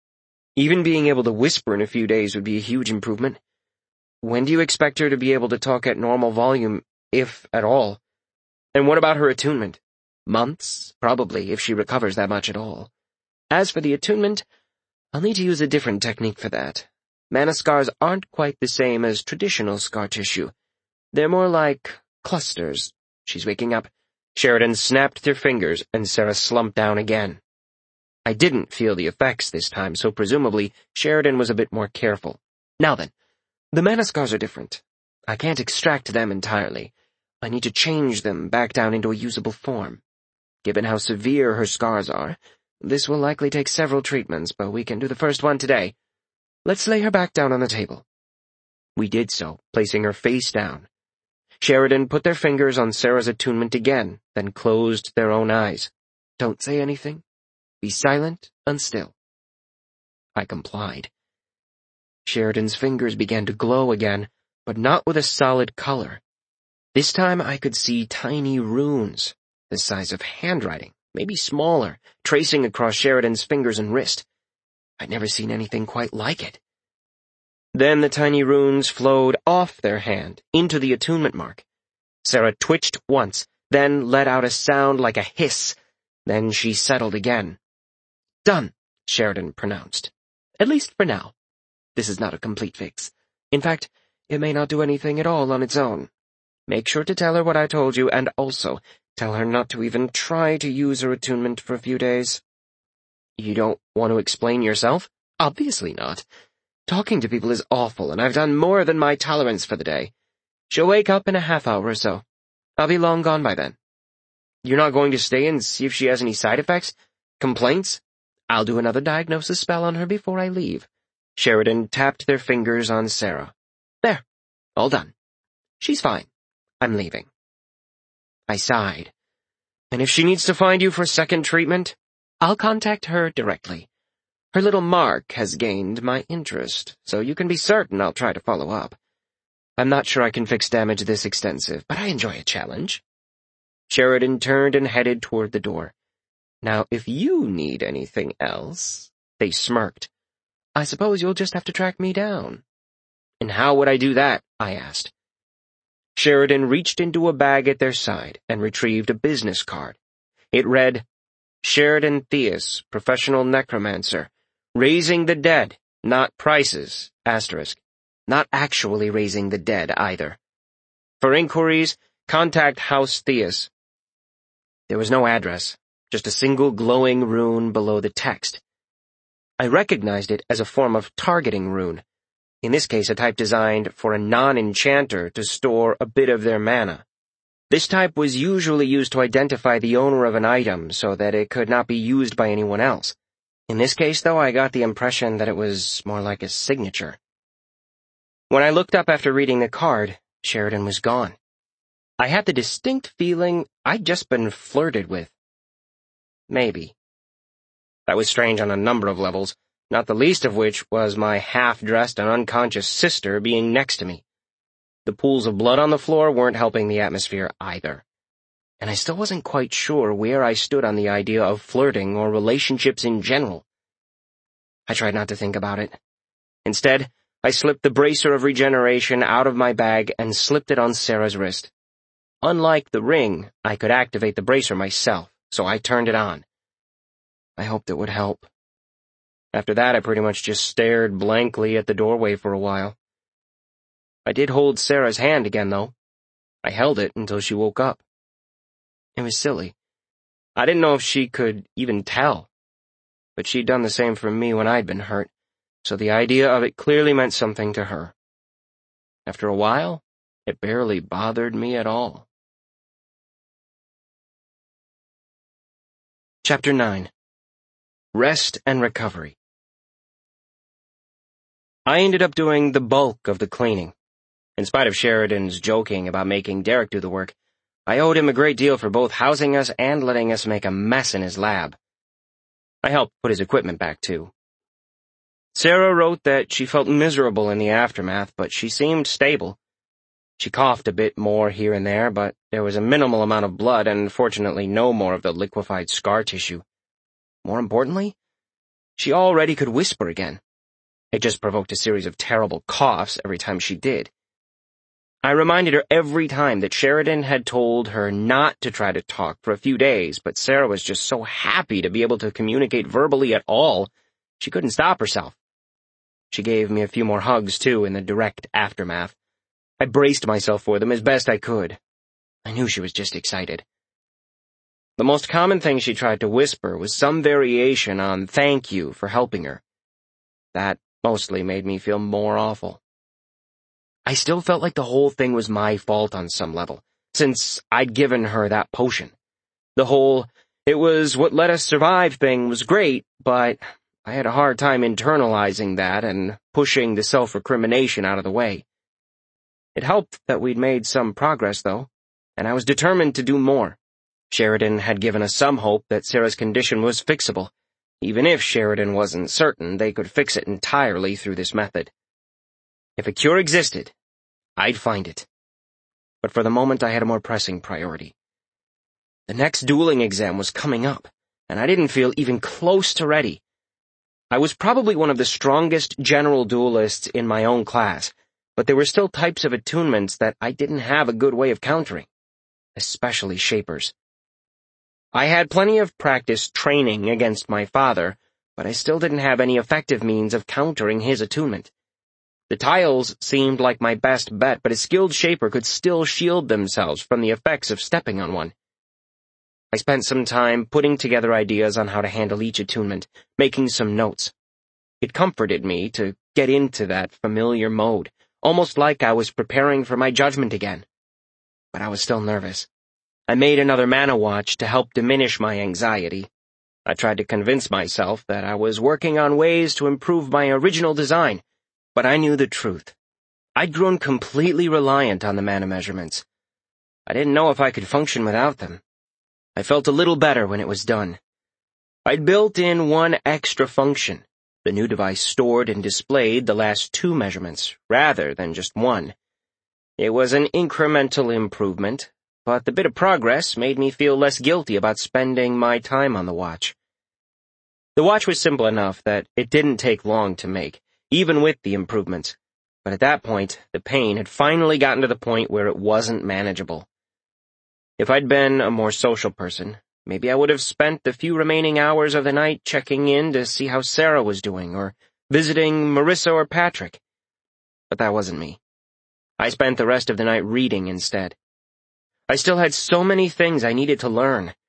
Even being able to whisper in a few days would be a huge improvement. "When do you expect her to be able to talk at normal volume, if at all? And what about her attunement?" "Months, probably, if she recovers that much at all. As for the attunement, I'll need to use a different technique for that. Mana scars aren't quite the same as traditional scar tissue. They're more like clusters." "She's waking up." Sheridan snapped their fingers, and Sarah slumped down again. I didn't feel the effects this time, so presumably Sheridan was a bit more careful. "Now then, the mana scars are different. I can't extract them entirely. I need to change them back down into a usable form. Given how severe her scars are, this will likely take several treatments, but we can do the first one today. Let's lay her back down on the table." We did so, placing her face down. Sheridan put their fingers on Sarah's attunement again, then closed their own eyes. "Don't say anything. Be silent and still." I complied. Sheridan's fingers began to glow again, but not with a solid color. This time I could see tiny runes, the size of handwriting, maybe smaller, tracing across Sheridan's fingers and wrist. I'd never seen anything quite like it. Then the tiny runes flowed off their hand, into the attunement mark. Sarah twitched once, then let out a sound like a hiss. Then she settled again. "Done," Sheridan pronounced. "At least for now. This is not a complete fix. In fact, it may not do anything at all on its own. Make sure to tell her what I told you, and also tell her not to even try to use her attunement for a few days." "You don't want to explain yourself?" "Obviously not. Talking to people is awful, and I've done more than my tolerance for the day. She'll wake up in a half hour or so. I'll be long gone by then." "You're not going to stay and see if she has any side effects? Complaints?" "I'll do another diagnosis spell on her before I leave." Sheridan tapped their fingers on Sarah. "There. All done. She's fine. I'm leaving." I sighed. "And if she needs to find you for second treatment?" "I'll contact her directly. Her little mark has gained my interest, so you can be certain I'll try to follow up. I'm not sure I can fix damage this extensive, but I enjoy a challenge." Sheridan turned and headed toward the door. "Now, if you need anything else—" They smirked. "I suppose you'll just have to track me down." "And how would I do that?" I asked. Sheridan reached into a bag at their side and retrieved a business card. It read, "Sheridan Theus, professional necromancer. Raising the dead, not prices, asterisk. Not actually raising the dead, either. For inquiries, contact House Theus." There was no address, just a single glowing rune below the text. I recognized it as a form of targeting rune, in this case a type designed for a non-enchanter to store a bit of their mana. This type was usually used to identify the owner of an item so that it could not be used by anyone else. In this case, though, I got the impression that it was more like a signature. When I looked up after reading the card, Sheridan was gone. I had the distinct feeling I'd just been flirted with. Maybe. That was strange on a number of levels, not the least of which was my half-dressed and unconscious sister being next to me. The pools of blood on the floor weren't helping the atmosphere either. And I still wasn't quite sure where I stood on the idea of flirting or relationships in general. I tried not to think about it. Instead, I slipped the bracer of regeneration out of my bag and slipped it on Sarah's wrist. Unlike the ring, I could activate the bracer myself, so I turned it on. I hoped it would help. After that, I pretty much just stared blankly at the doorway for a while. I did hold Sarah's hand again, though. I held it until she woke up. It was silly. I didn't know if she could even tell. But she'd done the same for me when I'd been hurt, so the idea of it clearly meant something to her. After a while, it barely bothered me at all. Chapter 9. Rest and Recovery. I ended up doing the bulk of the cleaning. In spite of Sheridan's joking about making Derek do the work, I owed him a great deal for both housing us and letting us make a mess in his lab. I helped put his equipment back, too. Sarah wrote that she felt miserable in the aftermath, but she seemed stable. She coughed a bit more here and there, but there was a minimal amount of blood and fortunately no more of the liquefied scar tissue. More importantly, she already could whisper again. It just provoked a series of terrible coughs every time she did. I reminded her every time that Sheridan had told her not to try to talk for a few days, but Sarah was just so happy to be able to communicate verbally at all, she couldn't stop herself. She gave me a few more hugs, too, in the direct aftermath. I braced myself for them as best I could. I knew she was just excited. The most common thing she tried to whisper was some variation on thank you for helping her. That mostly made me feel more awful. I still felt like the whole thing was my fault on some level, since I'd given her that potion. The whole, it was what let us survive thing was great, but I had a hard time internalizing that and pushing the self-recrimination out of the way. It helped that we'd made some progress, though, and I was determined to do more. Sheridan had given us some hope that Sarah's condition was fixable, even if Sheridan wasn't certain they could fix it entirely through this method. If a cure existed, I'd find it. But for the moment I had a more pressing priority. The next dueling exam was coming up, and I didn't feel even close to ready. I was probably one of the strongest general duelists in my own class, but there were still types of attunements that I didn't have a good way of countering, especially Shapers. I had plenty of practice training against my father, but I still didn't have any effective means of countering his attunement. The tiles seemed like my best bet, but a skilled Shaper could still shield themselves from the effects of stepping on one. I spent some time putting together ideas on how to handle each attunement, making some notes. It comforted me to get into that familiar mode, almost like I was preparing for my judgment again. But I was still nervous. I made another mana watch to help diminish my anxiety. I tried to convince myself that I was working on ways to improve my original design, but I knew the truth. I'd grown completely reliant on the mana measurements. I didn't know if I could function without them. I felt a little better when it was done. I'd built in one extra function. The new device stored and displayed the last 2 measurements, rather than just one. It was an incremental improvement, but the bit of progress made me feel less guilty about spending my time on the watch. The watch was simple enough that it didn't take long to make, even with the improvements, but at that point, the pain had finally gotten to the point where it wasn't manageable. If I'd been a more social person, maybe I would have spent the few remaining hours of the night checking in to see how Sarah was doing, or visiting Marissa or Patrick. But that wasn't me. I spent the rest of the night reading instead. I still had so many things I needed to learn.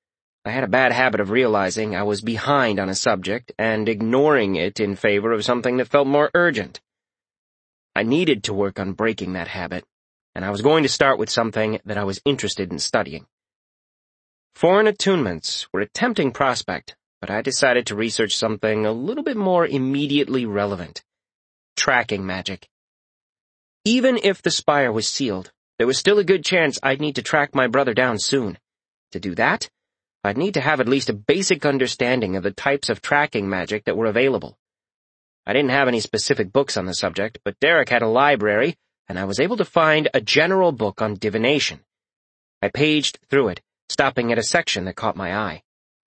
I had a bad habit of realizing I was behind on a subject and ignoring it in favor of something that felt more urgent. I needed to work on breaking that habit, and I was going to start with something that I was interested in studying. Foreign attunements were a tempting prospect, but I decided to research something a little bit more immediately relevant: tracking magic. Even if the spire was sealed, there was still a good chance I'd need to track my brother down soon. To do that, I'd need to have at least a basic understanding of the types of tracking magic that were available. I didn't have any specific books on the subject, but Derek had a library, and I was able to find a general book on divination. I paged through it, stopping at a section that caught my eye.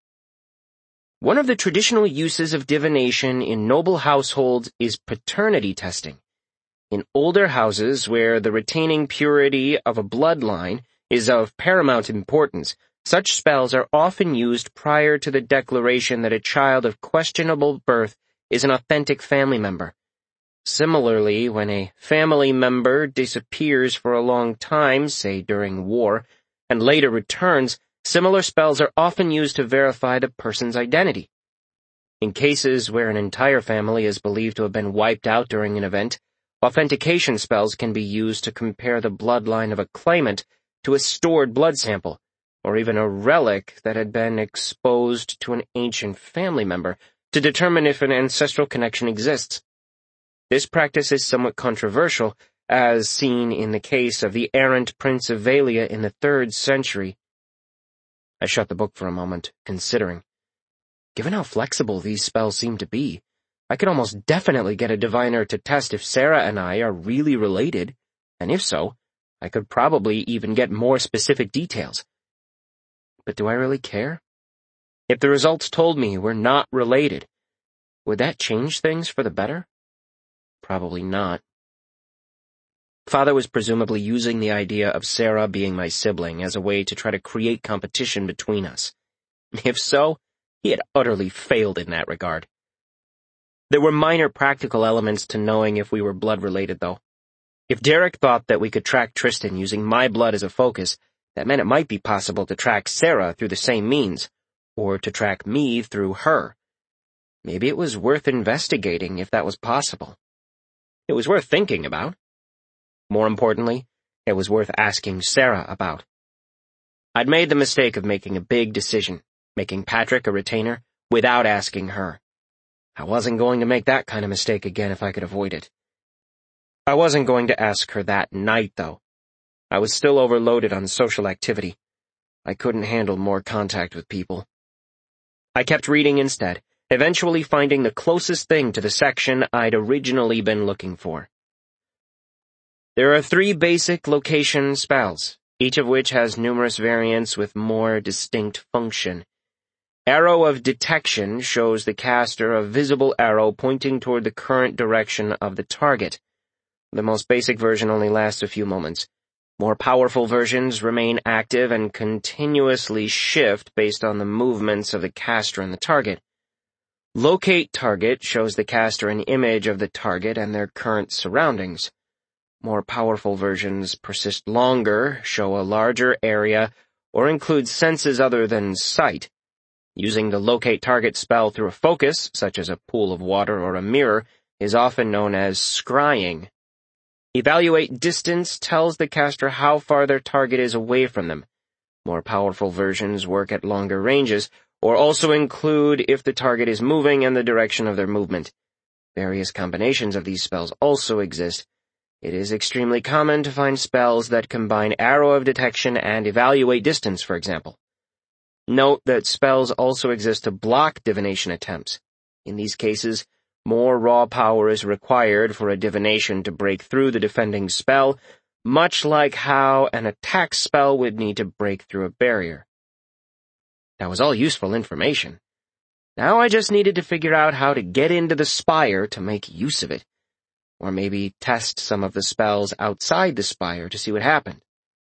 One of the traditional uses of divination in noble households is paternity testing. In older houses where the retaining purity of a bloodline is of paramount importance, such spells are often used prior to the declaration that a child of questionable birth is an authentic family member. Similarly, when a family member disappears for a long time, say during war, and later returns, similar spells are often used to verify the person's identity. In cases where an entire family is believed to have been wiped out during an event, authentication spells can be used to compare the bloodline of a claimant to a stored blood sample, or even a relic that had been exposed to an ancient family member, to determine if an ancestral connection exists. This practice is somewhat controversial, as seen in the case of the errant Prince of Valia in the 3rd century. I shut the book for a moment, considering. Given how flexible these spells seem to be, I could almost definitely get a diviner to test if Sarah and I are really related, and if so, I could probably even get more specific details. But do I really care? If the results told me we're not related, would that change things for the better? Probably not. Father was presumably using the idea of Sarah being my sibling as a way to try to create competition between us. If so, he had utterly failed in that regard. There were minor practical elements to knowing if we were blood-related, though. If Derek thought that we could track Tristan using my blood as a focus, that meant it might be possible to track Sarah through the same means, or to track me through her. Maybe it was worth investigating if that was possible. It was worth thinking about. More importantly, it was worth asking Sarah about. I'd made the mistake of making a big decision, making Patrick a retainer, without asking her. I wasn't going to make that kind of mistake again if I could avoid it. I wasn't going to ask her that night, though. I was still overloaded on social activity. I couldn't handle more contact with people. I kept reading instead, eventually finding the closest thing to the section I'd originally been looking for. There are 3 basic location spells, each of which has numerous variants with more distinct function. Arrow of Detection shows the caster a visible arrow pointing toward the current direction of the target. The most basic version only lasts a few moments. More powerful versions remain active and continuously shift based on the movements of the caster and the target. Locate Target shows the caster an image of the target and their current surroundings. More powerful versions persist longer, show a larger area, or include senses other than sight. Using the Locate Target spell through a focus, such as a pool of water or a mirror, is often known as scrying. Evaluate Distance tells the caster how far their target is away from them. More powerful versions work at longer ranges, or also include if the target is moving and the direction of their movement. Various combinations of these spells also exist. It is extremely common to find spells that combine Arrow of Detection and Evaluate Distance, for example. Note that spells also exist to block divination attempts. In these cases, more raw power is required for a divination to break through the defending spell, much like how an attack spell would need to break through a barrier. That was all useful information. Now I just needed to figure out how to get into the spire to make use of it, or maybe test some of the spells outside the spire to see what happened.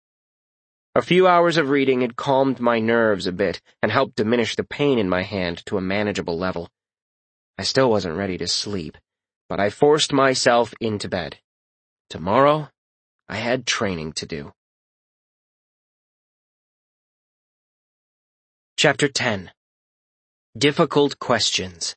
A few hours of reading had calmed my nerves a bit and helped diminish the pain in my hand to a manageable level. I still wasn't ready to sleep, but I forced myself into bed. Tomorrow, I had training to do. Chapter 10. Difficult Questions.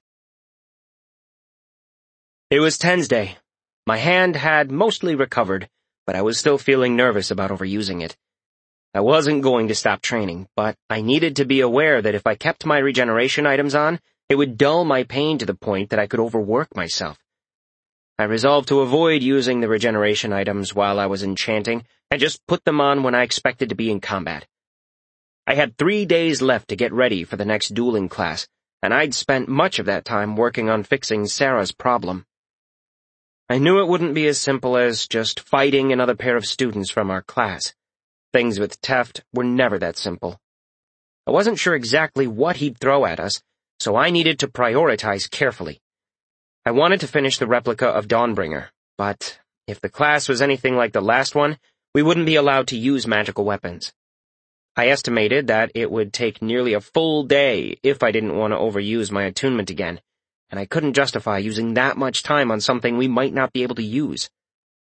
It was Tensday. My hand had mostly recovered, but I was still feeling nervous about overusing it. I wasn't going to stop training, but I needed to be aware that if I kept my regeneration items on, it would dull my pain to the point that I could overwork myself. I resolved to avoid using the regeneration items while I was enchanting and just put them on when I expected to be in combat. I had 3 days left to get ready for the next dueling class, and I'd spent much of that time working on fixing Sarah's problem. I knew it wouldn't be as simple as just fighting another pair of students from our class. Things with Teft were never that simple. I wasn't sure exactly what he'd throw at us, so I needed to prioritize carefully. I wanted to finish the replica of Dawnbringer, but if the class was anything like the last one, we wouldn't be allowed to use magical weapons. I estimated that it would take nearly a full day if I didn't want to overuse my attunement again, and I couldn't justify using that much time on something we might not be able to use.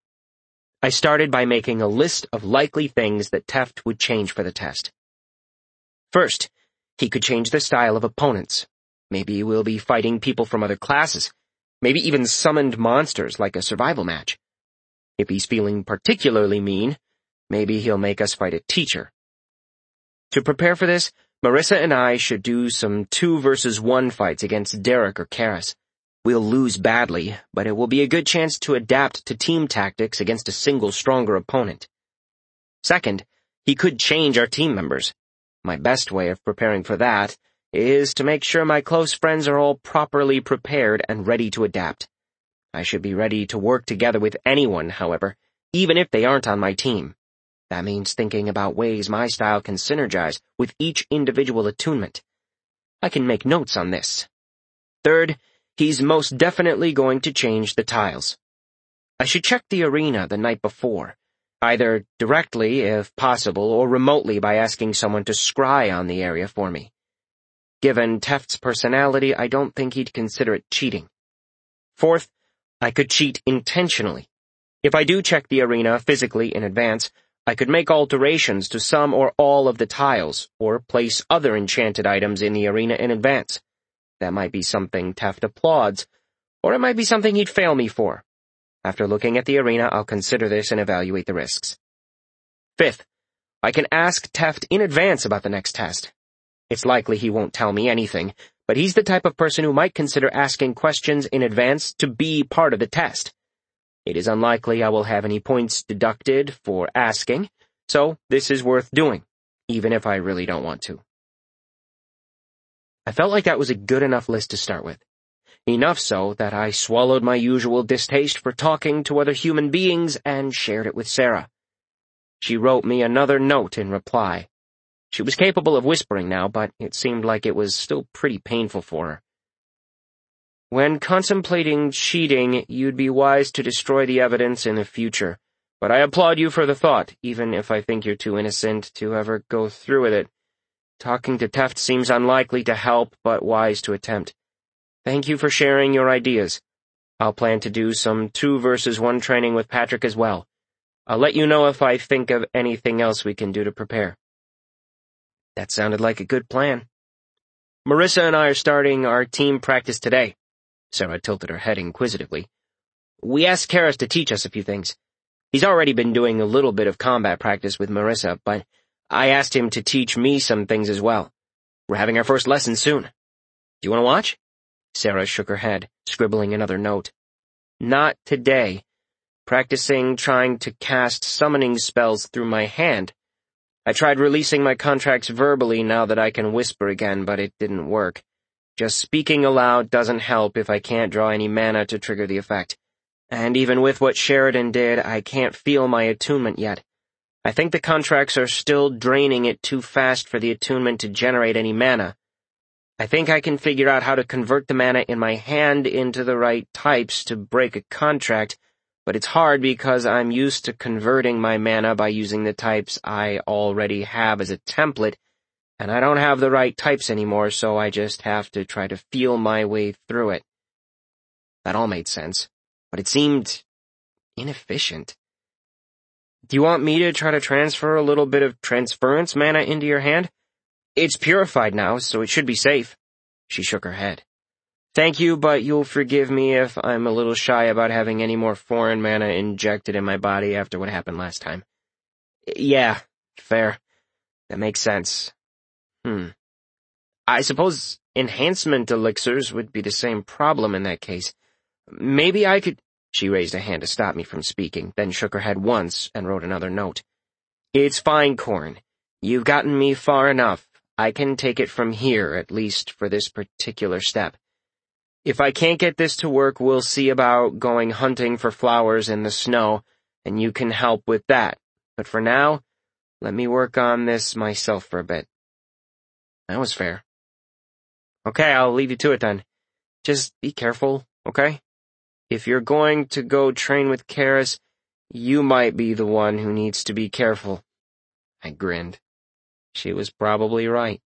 I started by making a list of likely things that Teft would change for the test. First, he could change the style of opponents. Maybe we'll be fighting people from other classes, maybe even summoned monsters like a survival match. If he's feeling particularly mean, maybe he'll make us fight a teacher. To prepare for this, Marissa and I should do some 2-versus-1 fights against Derek or Karis. We'll lose badly, but it will be a good chance to adapt to team tactics against a single stronger opponent. Second, he could change our team members. My best way of preparing for that is to make sure my close friends are all properly prepared and ready to adapt. I should be ready to work together with anyone, however, even if they aren't on my team. That means thinking about ways my style can synergize with each individual attunement. I can make notes on this. Third, he's most definitely going to change the tiles. I should check the arena the night before, either directly, if possible, or remotely by asking someone to scry on the area for me. Given Teft's personality, I don't think he'd consider it cheating. Fourth, I could cheat intentionally. If I do check the arena physically in advance, I could make alterations to some or all of the tiles, or place other enchanted items in the arena in advance. That might be something Teft applauds, or it might be something he'd fail me for. After looking at the arena, I'll consider this and evaluate the risks. Fifth, I can ask Teft in advance about the next test. It's likely he won't tell me anything, but he's the type of person who might consider asking questions in advance to be part of the test. It is unlikely I will have any points deducted for asking, so this is worth doing, even if I really don't want to. I felt like that was a good enough list to start with. Enough so that I swallowed my usual distaste for talking to other human beings and shared it with Sarah. She wrote me another note in reply. She was capable of whispering now, but it seemed like it was still pretty painful for her. When contemplating cheating, you'd be wise to destroy the evidence in the future, but I applaud you for the thought, even if I think you're too innocent to ever go through with it. Talking to Teft seems unlikely to help, but wise to attempt. Thank you for sharing your ideas. I'll plan to do some 2-versus-1 training with Patrick as well. I'll let you know if I think of anything else we can do to prepare. That sounded like a good plan. Marissa and I are starting our team practice today. Sarah tilted her head inquisitively. We asked Karis to teach us a few things. He's already been doing a little bit of combat practice with Marissa, but I asked him to teach me some things as well. We're having our first lesson soon. Do you want to watch? Sarah shook her head, scribbling another note. Not today. Practicing trying to cast summoning spells through my hand. I tried releasing my contracts verbally now that I can whisper again, but it didn't work. Just speaking aloud doesn't help if I can't draw any mana to trigger the effect. And even with what Sheridan did, I can't feel my attunement yet. I think the contracts are still draining it too fast for the attunement to generate any mana. I think I can figure out how to convert the mana in my hand into the right types to break a contract, but it's hard because I'm used to converting my mana by using the types I already have as a template, and I don't have the right types anymore, so I just have to try to feel my way through it. That all made sense, but it seemed inefficient. Do you want me to try to transfer a little bit of transference mana into your hand? It's purified now, so it should be safe. She shook her head. Thank you, but you'll forgive me if I'm a little shy about having any more foreign mana injected in my body after what happened last time. Yeah, fair. That makes sense. I suppose enhancement elixirs would be the same problem in that case. Maybe I could— She raised a hand to stop me from speaking, then shook her head once and wrote another note. It's fine, Corn. You've gotten me far enough. I can take it from here, at least for this particular step. If I can't get this to work, we'll see about going hunting for flowers in the snow, and you can help with that. But for now, let me work on this myself for a bit. That was fair. Okay, I'll leave you to it then. Just be careful, okay? If you're going to go train with Kaeris, you might be the one who needs to be careful. I grinned. She was probably right.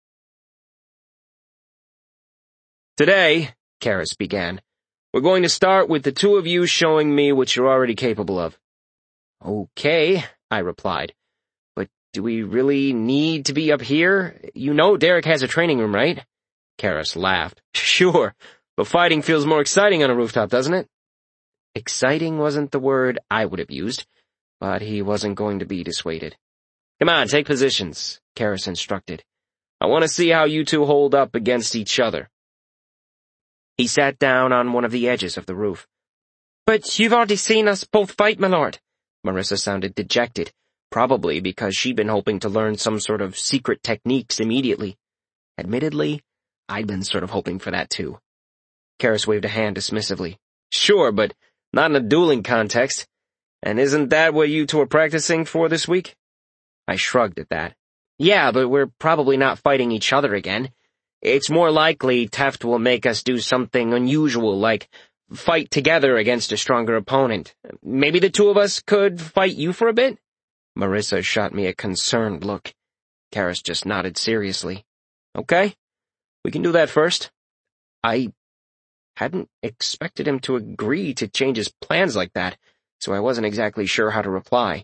Today, Kaeris began, we're going to start with the two of you showing me what you're already capable of. Okay, I replied. But do we really need to be up here? You know Derek has a training room, right? Kaeris laughed. Sure, but fighting feels more exciting on a rooftop, doesn't it? Exciting wasn't the word I would have used, but he wasn't going to be dissuaded. Come on, take positions, Kaeris instructed. I want to see how you two hold up against each other. He sat down on one of the edges of the roof. But you've already seen us both fight, my lord. Marissa sounded dejected, probably because she'd been hoping to learn some sort of secret techniques immediately. Admittedly, I'd been sort of hoping for that too. Kaeris waved a hand dismissively. Sure, but not in a dueling context. And isn't that what you two are practicing for this week? I shrugged at that. Yeah, but we're probably not fighting each other again. It's more likely Teft will make us do something unusual, like fight together against a stronger opponent. Maybe the two of us could fight you for a bit? Marissa shot me a concerned look. Kaeris just nodded seriously. Okay, we can do that first. I hadn't expected him to agree to change his plans like that, so I wasn't exactly sure how to reply.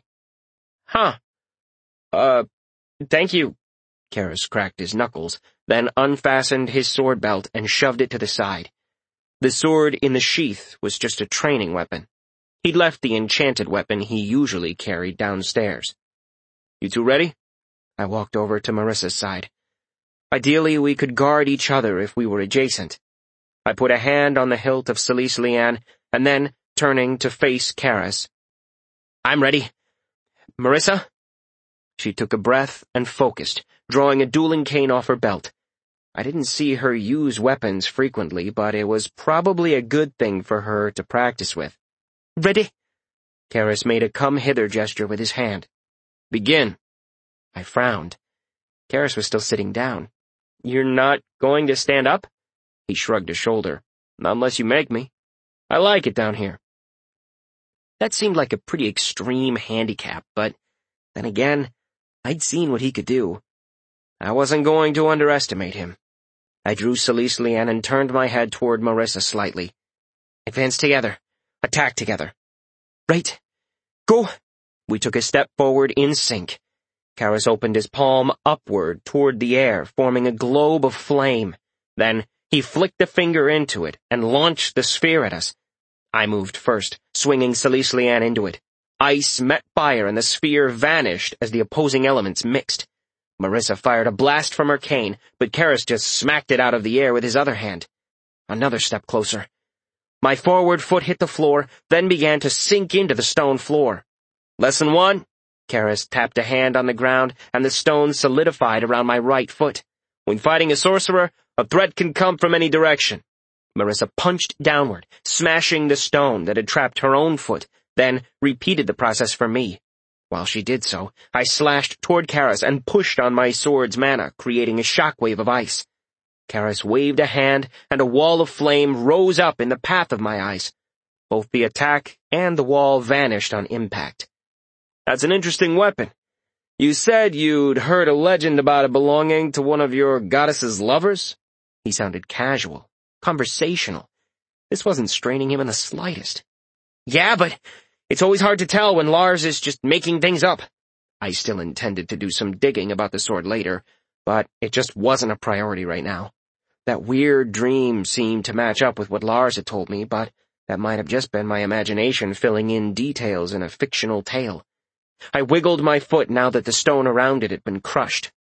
Thank you. Kaeris cracked his knuckles, then unfastened his sword belt and shoved it to the side. The sword in the sheath was just a training weapon. He'd left the enchanted weapon he usually carried downstairs. You two ready? I walked over to Marissa's side. Ideally, we could guard each other if we were adjacent. I put a hand on the hilt of Celise Liane, and then, turning to face Kaeris. I'm ready. Marissa? She took a breath and focused, drawing a dueling cane off her belt. I didn't see her use weapons frequently, but it was probably a good thing for her to practice with. Ready? Kaeris made a come-hither gesture with his hand. Begin. I frowned. Kaeris was still sitting down. You're not going to stand up? He shrugged a shoulder. Not unless you make me. I like it down here. That seemed like a pretty extreme handicap, but then again, I'd seen what he could do. I wasn't going to underestimate him. I drew Celise Liane and turned my head toward Marissa slightly. Advance together. Attack together. Right. Go. We took a step forward in sync. Kaeris opened his palm upward toward the air, forming a globe of flame. Then he flicked a finger into it and launched the sphere at us. I moved first, swinging Celise Liane into it. Ice met fire and the sphere vanished as the opposing elements mixed. Marissa fired a blast from her cane, but Kaeris just smacked it out of the air with his other hand. Another step closer. My forward foot hit the floor, then began to sink into the stone floor. Lesson 1. Kaeris tapped a hand on the ground, and the stone solidified around my right foot. When fighting a sorcerer, a threat can come from any direction. Marissa punched downward, smashing the stone that had trapped her own foot, then repeated the process for me. While she did so, I slashed toward Kaeris and pushed on my sword's mana, creating a shockwave of ice. Kaeris waved a hand, and a wall of flame rose up in the path of my eyes. Both the attack and the wall vanished on impact. That's an interesting weapon. You said you'd heard a legend about it belonging to one of your goddess's lovers? He sounded casual, conversational. This wasn't straining him in the slightest. Yeah, but it's always hard to tell when Lars is just making things up. I still intended to do some digging about the sword later, but it just wasn't a priority right now. That weird dream seemed to match up with what Lars had told me, but that might have just been my imagination filling in details in a fictional tale. I wiggled my foot now that the stone around it had been crushed.